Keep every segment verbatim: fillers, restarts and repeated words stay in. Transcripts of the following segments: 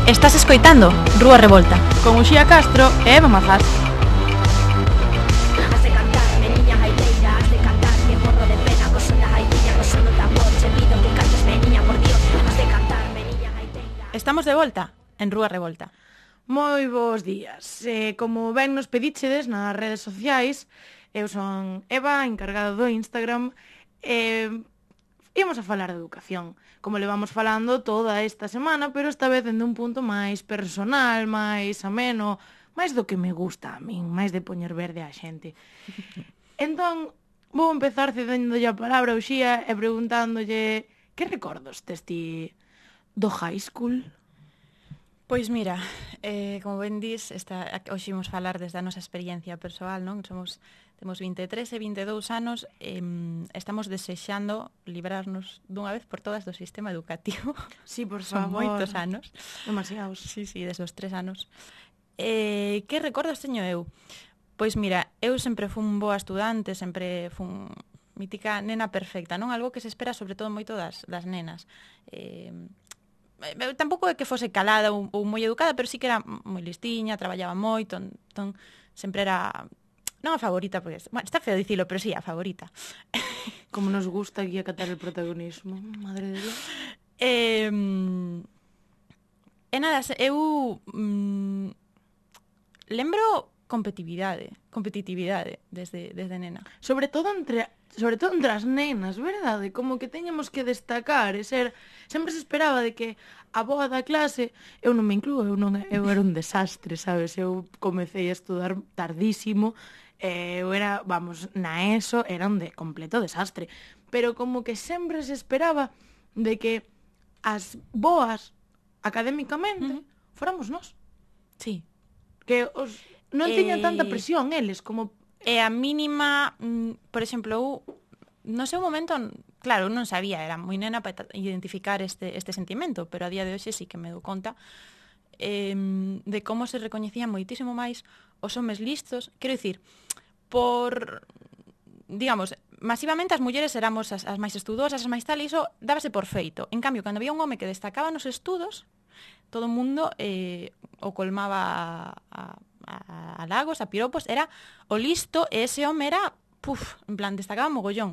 Estás escoitando Rúa Revolta con Uxía Castro e Eva Mazás. Estamos de volta en Rúa Revolta. Moi bons días. Eh, como ben nos pedíchedes nas redes sociais, eu son Eva, encargada do Instagram, e eh, íamos a falar de educación, como levamos falando toda esta semana, pero esta vez dende un punto máis personal, máis ameno, máis do que me gusta a min, máis de poñer verde á xente. Entón, vou empezar cedéndolle a palabra a Uxía e preguntándolle que recordos tes ti do high school? Pois mira, eh, como ben dis, esta, hoxe imos falar desde a nosa experiencia persoal, non? Somos, temos vinte e tres e vinte e dous anos, e estamos desexando librarnos dunha vez por todas do sistema educativo. Sí, por Son favor. moitos anos. Demasiados. Sí, sí, desde os tres anos. Eh, que recordos teño eu? Pois mira, eu sempre fun boa estudante, sempre fun mítica nena perfecta, non? Algo que se espera sobre todo moito das, das nenas. Eh, Eu tampouco é que fose calada ou, ou moi educada, pero sí que era moi listiña, traballaba moito, entón sempre era non a favorita, porque, bueno, está feo dicilo, pero sí, a favorita. Como nos gusta aquí acatar el protagonismo, madre de Dios. Eh, e nada, eu mm, lembro competitividade, competitividade desde, desde nena. Sobre todo entre sobre todo entre as nenas, verdade? Como que teñamos que destacar e ser... Sempre se esperaba de que a boa da clase... Eu non me incluo, eu, non, eu era un desastre, sabes? Eu comecei a estudar tardísimo, e eu era, vamos, na ESO era un de completo desastre. Pero como que sempre se esperaba de que as boas académicamente uh-huh. fóramos nós. Sí. Que os non tiñan tanta presión eles como... E a mínima, por exemplo, eu, no seu momento, claro, eu non sabía, era moi nena para identificar este, este sentimento, pero a día de hoxe sí que me dou conta eh, de como se recoñecían moitísimo máis os homes listos. Quero dicir, por, digamos, masivamente as mulleres éramos as, as máis estudosas, as máis tal, e iso dábase por feito. En cambio, cando había un home que destacaba nos estudos, todo o mundo eh, o colmaba a, a a halagos, a piropos, era o listo, e ese home era, puf, en plan, destacaba mogollón.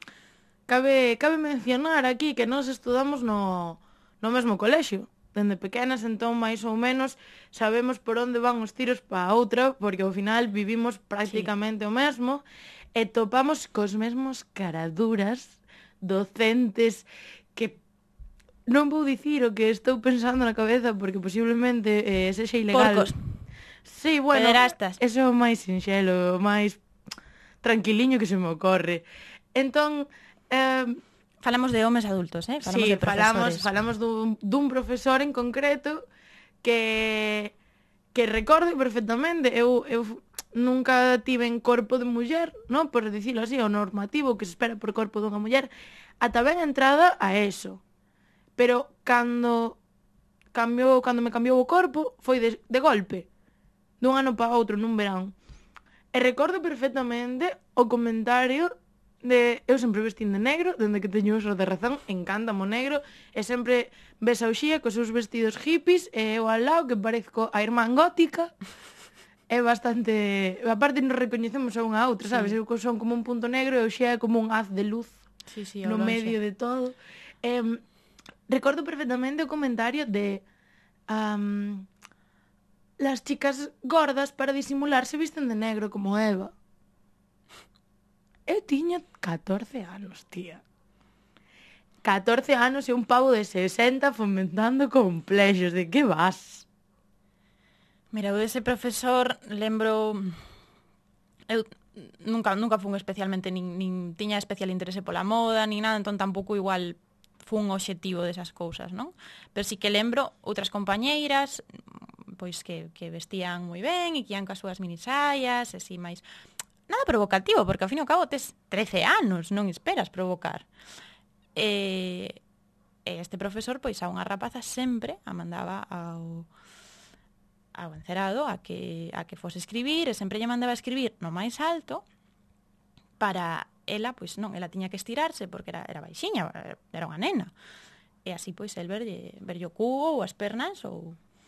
Cabe, cabe mencionar aquí que nós estudamos no, no mesmo colexio, dende pequenas, entón, máis ou menos, sabemos por onde van os tiros pa outra, porque ao final vivimos prácticamente sí. o mesmo, e topamos cos mesmos caraduras docentes que non vou dicir o que estou pensando na cabeza, porque posiblemente eh, sexa ilegal. Porcos. Sí, bueno, pederastas. Eso é o máis sinxelo, o máis tranquiliño que se me ocorre. Entón, eh, falamos de homes adultos, eh? Falamos sí, de profesores. falamos, falamos dun, dun profesor en concreto que que recordo perfectamente. Eu, eu nunca tive en corpo de muller, non? Por dicilo así, o normativo que se espera por corpo dunha muller, ata ben entrada a eso. Pero cando cambiou, cando me cambiou o corpo, foi de, de golpe. Dun ano para outro, nun verán. E recordo perfectamente o comentario de... Eu sempre vestín de negro, dende que teño uso de razón, encántamo o negro, e sempre ves a Uxía cos seus vestidos hippies, e eu al lado que parezco a irmán gótica. É bastante... Aparte nos recoñecemos a unha a outra, sabes? Sí. Eu son como un punto negro e Uxía é como un haz de luz sí, sí, no medio de todo. Eh, recordo perfectamente o comentario de... Um, las chicas gordas para disimular se visten de negro como Eva. Eu tiña catorce anos, tía. catorce anos e un pavo de sesenta fomentando complexos. De que vas? Mira, eu dese profesor lembro... Eu nunca, nunca fun especialmente, nin, nin tiña especial interese pola moda, nin nada, entón tampouco igual fun obxectivo desas cousas, non? Pero sí que lembro outras compañeiras... pois que, que vestían moi ben e que ian cas súas minisaias, e así máis... Nada provocativo, porque ao fin e ao cabo tes trece anos, non esperas provocar. E, e este profesor, pois, a unha rapaza sempre a mandaba ao, ao encerado a que, a que fose escribir, e sempre lle mandaba escribir no máis alto para ela, pois non, ela tiña que estirarse porque era, era baixiña, era unha nena. E así, pois, el verlle, verlle o cubo ou as pernas ou...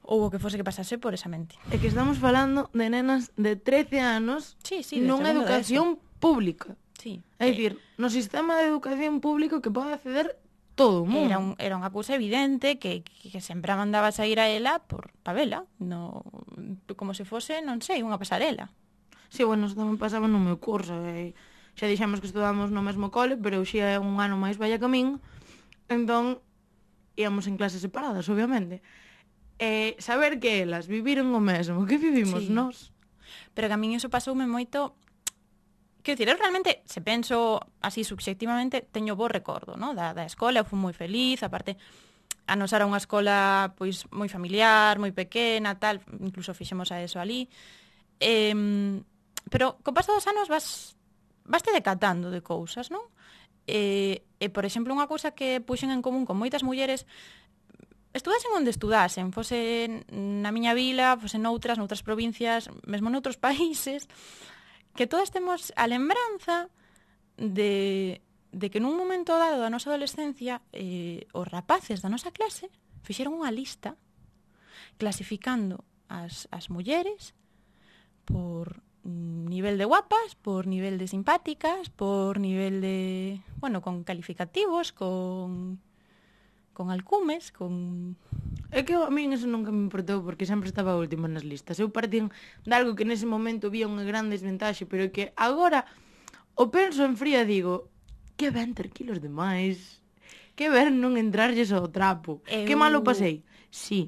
ou o que fose que pasase por esa mente. É que estamos falando de nenas de trece anos Sí, sí, de nunha segundo de educación pública. Sí. É dicir, no sistema de educación público que pode acceder todo o mundo. Era, un, era unha cousa evidente que, que, que sempre a mandaba sair a ela por pavela, no, como se fose, non sei, unha pasarela. Sí, bueno, eso tamén pasaba no meu curso. E xa dixemos que estudamos no mesmo cole, pero eu xa é un ano máis vella que min, entón íamos en clases separadas, obviamente. E saber que elas viviron o mesmo que vivimos Sí. nós. Pero que a min iso pasoume moito. Quero dicir, eu realmente, se penso así subxectivamente, teño bo recordo, no? da, da escola, eu fui moi feliz, aparte, a nos era unha escola pois moi familiar, moi pequena, tal, incluso fixemos a eso ali. Eh, pero co paso dos anos vas, vas te decatando de cousas, non? E, e, por exemplo, unha cousa que puxen en común con moitas mulleres, estudasen onde estudasen, fose na miña vila, fose noutras, noutras provincias, mesmo noutros países, que todas temos a lembranza de, de que nun momento dado da nosa adolescencia eh, os rapaces da nosa clase fixeron unha lista clasificando as, as mulleres por nivel de guapas, por nivel de simpáticas, por nivel de, bueno, con calificativos, con con alcumes, con... É que a min eso nunca me importou porque sempre estaba última nas listas. Eu partín de algo que nese momento vía unha gran desventaxe, pero que agora o penso en fría e digo, que ben ter kilos de máis, que ben non entrarlles ao trapo, Eu... que malo pasei. Sí,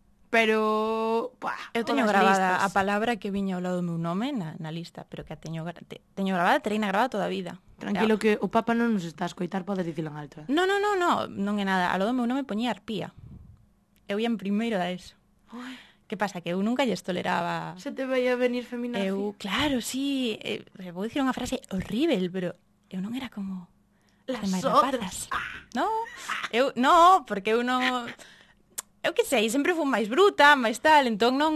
pero... Pah, Eu teño as gravada listas. a palabra que viña ao lado do meu nome na, na lista, pero que a teño, gra- te, teño gravada, tereina gravada toda a vida. Tranquilo que o Papa non nos está a escoitar, podes dicilo en alto. Eh? No, no, no, no, non é nada. Ao lado do meu nome poñía arpía. Eu ia en primeiro da eso. Ai, Que pasa? Que eu nunca lles toleraba... se te veía venir feminazi. Eu, claro, sí, eh, vou dicir unha frase horrível, pero eu non era como... Las demais outras. rapazas. No, eu, no, porque eu non... Eu que sei, sempre fui máis bruta, máis tal, entón non...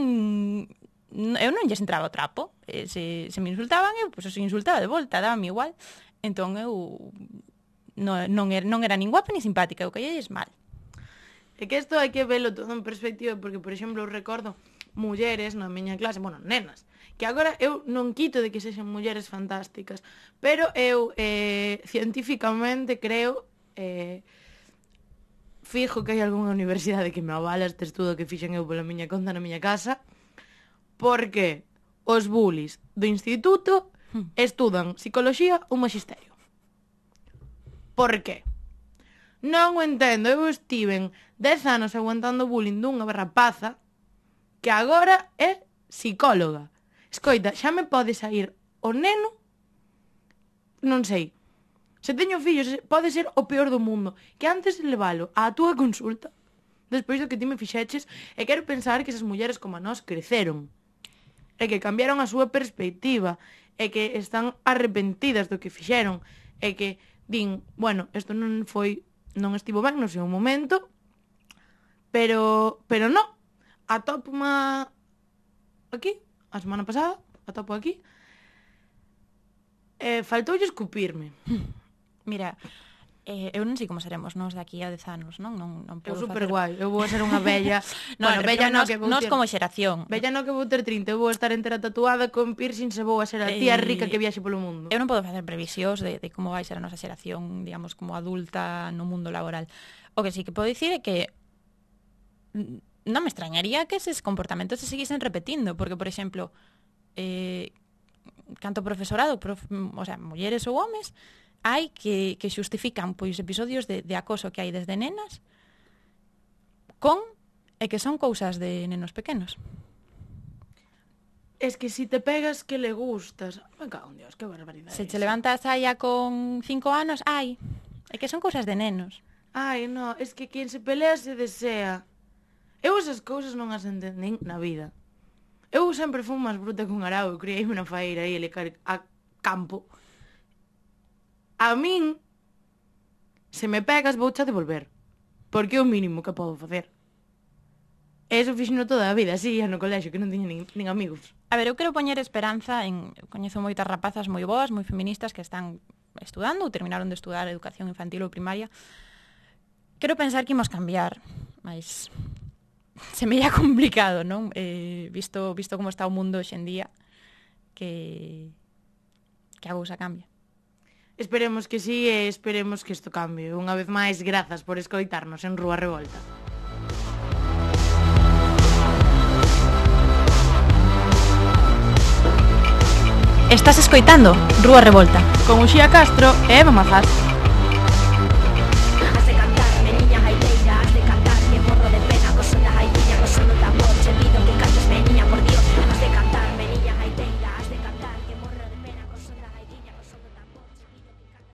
Eu non lles entraba o trapo. Eh, se, se me insultaban, eu pues, os insultaba de volta, dábame igual. Entón eu non, non, era, non era nin guapa ni simpática, eu caíalles mal. É que isto hai que velo todo en perspectiva, porque, por exemplo, eu recordo mulleres na miña clase, bueno, nenas, que agora eu non quito de que sexan mulleres fantásticas, pero eu eh, científicamente creo, eh, fijo que hai algunha universidade que me avala este estudo que fixen eu pola miña conta na miña casa, porque os bullies do instituto estudan psicoloxía ou maxisterio. Por que? Non o entendo, eu estiven dez anos aguantando bullying dunha rapaza que agora é psicóloga. Escoita, xa me pode sair o neno, non sei, se teño fillos, pode ser o peor do mundo, que antes de leválo á túa consulta, despois do que ti me fixeches, e quero pensar que esas mulleres como a nós creceron, e que cambiaron a súa perspectiva, e que están arrepentidas do que fixeron, e que din, bueno, isto non foi, non estivo ben no seu momento, pero, pero non, atopo má aquí, a semana pasada, atopo aquí, e faltoulle escupirme. Mira, eh, eu non sei como seremos nós daqui a dez anos, non? Non, non Eu podo super facer... guai, eu vou a ser unha bella. No, bueno, pero bella nos, no que vou nos ter... como xeración. Bella no que vou ter trinta, eu vou estar entera tatuada con piercing, se vou a ser a tía Eh, rica que viaxe polo mundo. Eu non podo facer previsións de, de como vai ser a nosa xeración, digamos, como adulta no mundo laboral. O que sí que podo dicir é que mm, non me extrañaría que eses comportamentos se seguisen repetindo, porque, por exemplo, eh, canto profesorado, prof, o sea, mulleres ou homes, hai que, que xustifican pois episodios de, de acoso que hai desde nenas con e que son cousas de nenos pequenos. Es que si te pegas que le gustas. Me cago en Dios, que barbaridade. Se che levantas saia con cinco anos, ai, é que son cousas de nenos. Ai, no, es que quen se pelea se desea. Eu esas cousas non as entendín na vida. Eu sempre fui máis bruta que un arao, eu criei unha faeira aí a campo. A min, se me pegas, vou xa devolver. Porque é o mínimo que podo facer. E iso fixino toda a vida, así, no colexio, que non tiña nin, nin amigos. A ver, eu quero poñer esperanza en... Eu coñezo moitas rapazas moi boas, moi feministas que están estudando ou terminaron de estudar educación infantil ou primaria. Quero pensar que imos cambiar, mas semella complicado, non? Eh, visto, visto como está o mundo hoxe en día, que, que a cousa cambia. Esperemos que sí e esperemos que isto cambie. Unha vez máis, grazas por escoitarnos en Rúa Revolta. Estás escoitando Rúa Revolta Con Uxía Castro e Eva Mazás.